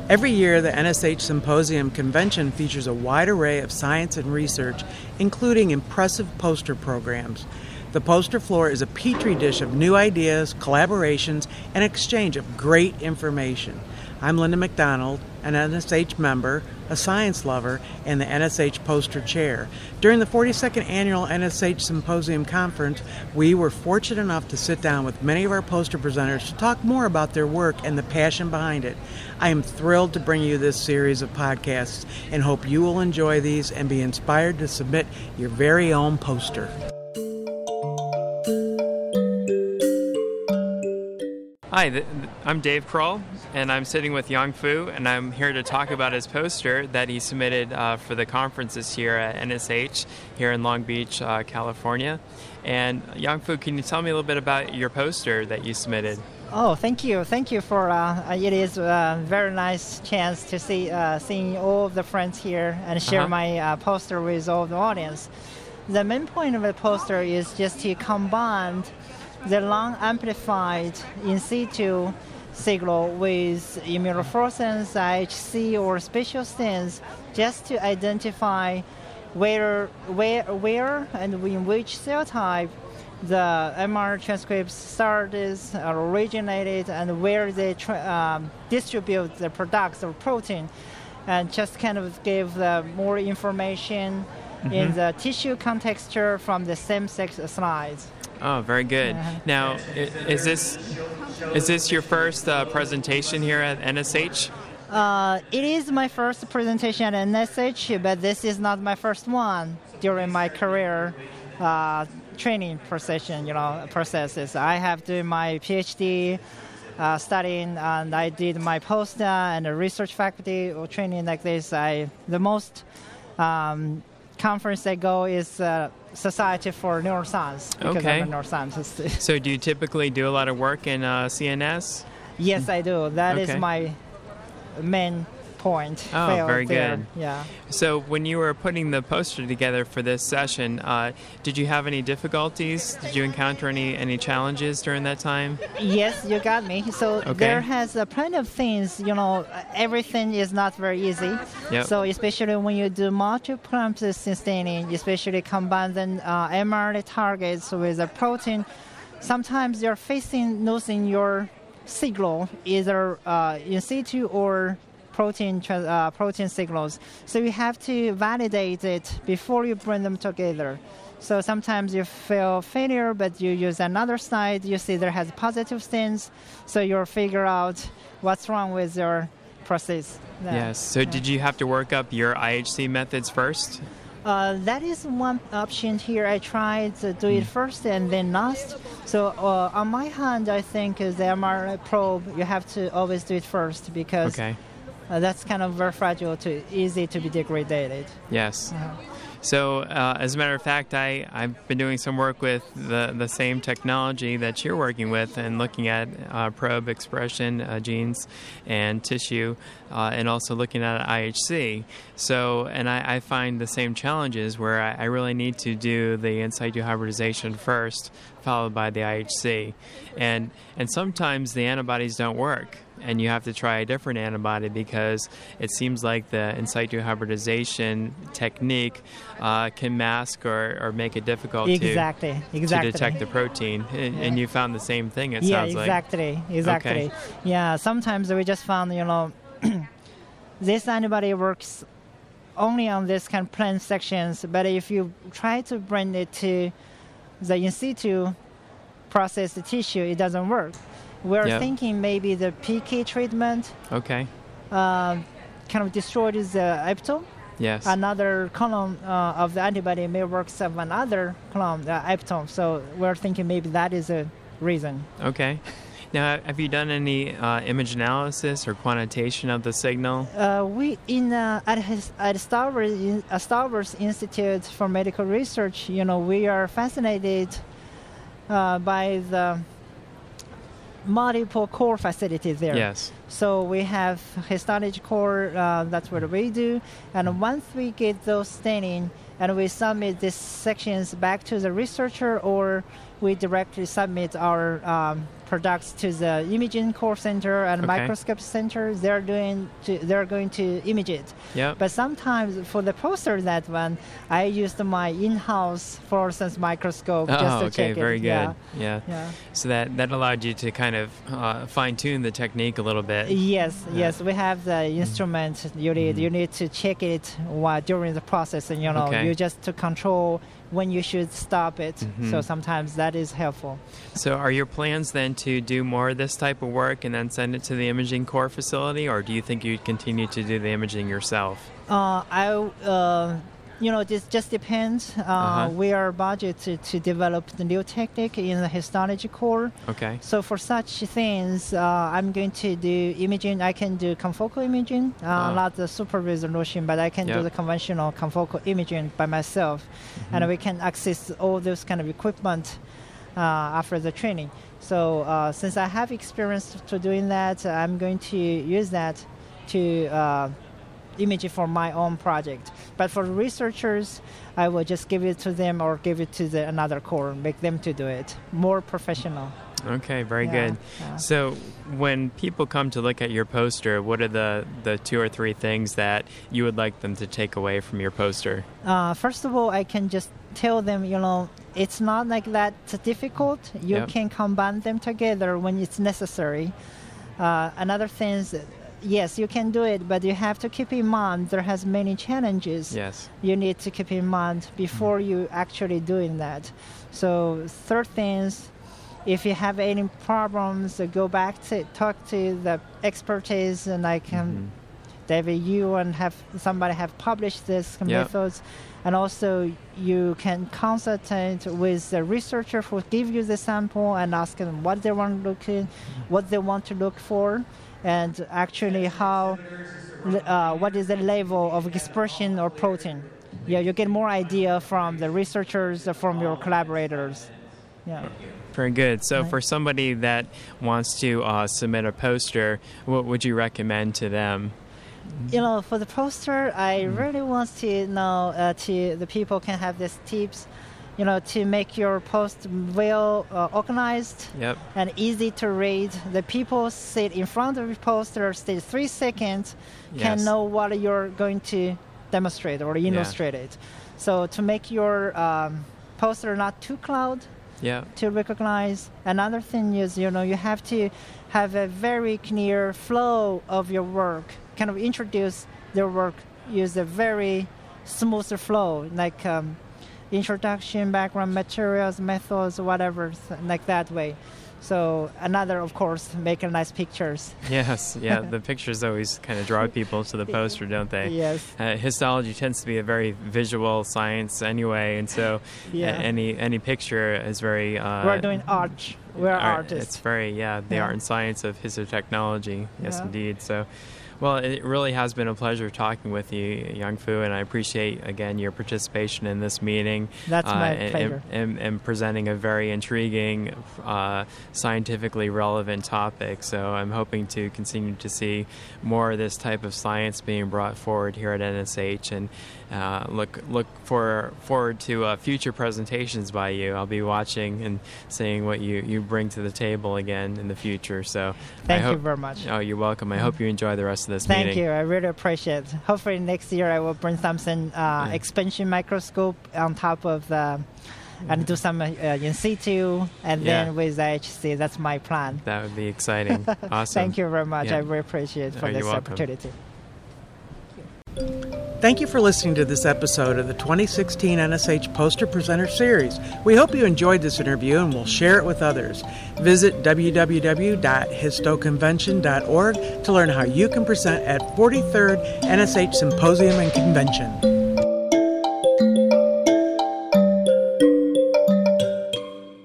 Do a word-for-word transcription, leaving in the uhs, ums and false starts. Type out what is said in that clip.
Every year, the N S H Symposium Convention features a wide array of science and research, including impressive poster programs. The poster floor is a petri dish of new ideas, collaborations, and exchange of great information. I'm Linda McDonald, an N S H member, a science lover, and the N S H poster chair. During the forty-second Annual N S H Symposium Conference, we were fortunate enough to sit down with many of our poster presenters to talk more about their work and the passion behind it. I am thrilled to bring you this series of podcasts and hope you will enjoy these and be inspired to submit your very own poster. Hi, th- I'm Dave Kroll, and I'm sitting with Yang Fu, and I'm here to talk about his poster that he submitted uh, for the conference this year at N S H here in Long Beach, uh, California. And Yang Fu, can you tell me a little bit about your poster that you submitted? Oh, thank you. Thank you for, uh, it is a very nice chance to see uh, seeing all of the friends here and share uh-huh. my uh, poster with all the audience. The main point of the poster is just to combine the long amplified in situ signal with immunofluorescence, I H C, or spatial stains, just to identify where, where, where and in which cell type the M R transcripts started or originated, and where they tra- um, distribute the products of protein, and just kind of give the more information mm-hmm. in the tissue contexture from the same sex slides. Oh, very good. Uh-huh. Now, is this is this your first uh, presentation here at N S H? Uh, it is my first presentation at N S H, but this is not my first one during my career uh, training procession, you know, processes. I have done my PhD uh, studying, and I did my postdoc and a research faculty training like this. I the most um, conference I go is uh, Society for Neuroscience, because okay. I'm a neuroscientist. So do you typically do a lot of work in uh, C N S? Yes, I do. That okay. is my main point. Oh, very there. good. Yeah. So when you were putting the poster together for this session, uh, did you have any difficulties? Did you encounter any, any challenges during that time? Yes, you got me. So okay. there has uh, plenty of things, you know, everything is not very easy. Yep. So especially when you do multi-parameter staining, especially combining uh, M R N A targets with a protein, sometimes you're facing losing your signal, either uh, in situ or protein uh, protein signals. So you have to validate it before you bring them together. So sometimes you feel failure, but you use another side, you see there has positive stains, so you'll figure out what's wrong with your process. Yeah. Yes. So did you have to work up your I H C methods first? Uh, that is one option here. I tried to do it first and then last. So uh, on my hand, I think the M R I probe, you have to always do it first, because okay. uh, that's kind of very fragile, to easy to be degraded. Yes. Uh-huh. So, uh, as a matter of fact, I, I've been doing some work with the, the same technology that you're working with, and looking at uh, probe expression, uh, genes, and tissue, uh, and also looking at I H C. So, and I, I find the same challenges where I, I really need to do the in situ hybridization first, followed by the I H C. And, and sometimes the antibodies don't work, and you have to try a different antibody, because it seems like the in situ hybridization technique uh, can mask or, or make it difficult exactly, to, exactly. to detect the protein. And, yeah. and you found the same thing, it yeah, sounds exactly, like. exactly. Okay. Yeah, sometimes we just found, you know, this antibody works only on this kind of plain sections, but if you try to bring it to the in situ processed tissue, it doesn't work. We're yep. thinking maybe the P K treatment okay. uh, kind of destroys the epitope. Yes. Another clone uh, of the antibody may work of another clone, the epitope. So we're thinking maybe that is a reason. Okay. Now, have you done any uh, image analysis or quantitation of the signal? Uh, we in uh, at his, at Star Wars, uh, Star Wars Institute for Medical Research, you know, we are fascinated uh, by the multiple core facilities there. Yes. So we have histology core, uh, that's what we do. And once we get those staining and we submit these sections back to the researcher, or we directly submit our um, products to the imaging core center and Okay. microscope center. They're doing to, they're going to image it. Yep. But sometimes for the poster, that one, I used my in-house fluorescence microscope just Oh, to okay, check very it. good. Yeah. Yeah. Yeah. So that, that allowed you to kind of uh, fine-tune the technique a little bit. Yes, Yeah. yes, we have the instrument. You need Mhm. you need to check it while during the process, and you know Okay. you just to control when you should stop it. Mhm. So sometimes that is helpful. So are your plans then to do more of this type of work and then send it to the imaging core facility, or do you think you'd continue to do the imaging yourself? Uh, I, uh, you know, this just depends. Uh, Uh-huh. We are budgeted to develop the new technique in the histology core. Okay. So for such things, uh, I'm going to do imaging. I can do confocal imaging, uh, Ah. not the super resolution, but I can Yep. do the conventional confocal imaging by myself, and Mhm. we can access all those kind of equipment uh, after the training. So uh, since I have experience to doing that, I'm going to use that to uh, image it for my own project. But for researchers, I will just give it to them or give it to the another core, make them to do it more professional. Okay, very Yeah, good. yeah. So when people come to look at your poster, what are the, the two or three things that you would like them to take away from your poster? Uh, first of all, I can just tell them, you know, it's not like that difficult. You Yep. can combine them together when it's necessary. Uh, another thing is, yes, you can do it, but you have to keep in mind there has many challenges. Yes. You need to keep in mind before you actually doing that. So third things, if you have any problems, uh, go back to talk to the expertise, and I can. Mhm. David, you and have somebody have published this Yep. methods, and also you can consultate with the researcher who give you the sample and ask them what they want to look in, what they want to look for, and actually how, uh, what is the level of expression or protein. Yeah, you get more idea from the researchers, uh, from your collaborators. Yeah. Very good. So Right. for somebody that wants to uh, submit a poster, what would you recommend to them? You know, for the poster, I really want to know uh, to the people can have these tips, you know, to make your post well uh, organized Yep. and easy to read. The people sit in front of the poster, stay three seconds, can Yes. know what you're going to demonstrate or illustrate it. So to make your um, poster not too cloud, Yeah. to recognize. Another thing is, you know, you have to have a very clear flow of your work, kind of introduce their work, use a very smooth flow, like um, introduction, background materials, methods, whatever, th- like that way. So another, of course, make a nice pictures. Yes. Yeah. The pictures always kind of draw people to the poster, don't they? Yes. Uh, histology tends to be a very visual science anyway, and so Yeah. a- any any picture is very. Uh, We're doing art. We're art- artists. It's very yeah the Yeah. art and science of histotechnology. Yes, Yeah. indeed. So. Well, it really has been a pleasure talking with you, Young Fu, and I appreciate, again, your participation in this meeting. That's my and, pleasure. And, and presenting a very intriguing, uh, scientifically relevant topic. So I'm hoping to continue to see more of this type of science being brought forward here at N S H, and uh, look look for forward to uh, future presentations by you. I'll be watching and seeing what you, you bring to the table again in the future. So Thank I you hope, very much. Oh, you're welcome. I hope you enjoy the rest of this Thank meeting. you. I really appreciate it. Hopefully next year I will bring something uh, Yeah. expansion microscope on top of the, and do some uh, in situ, and Yeah. then with the H C. That's my plan. That would be exciting. Awesome. Thank you very much. Yeah. I really appreciate it for Oh, this you're welcome. opportunity. Thank you for listening to this episode of the twenty sixteen N S H Poster Presenter Series. We hope you enjoyed this interview and will share it with others. Visit w w w dot histoconvention dot org to learn how you can present at forty-third N S H Symposium and Convention.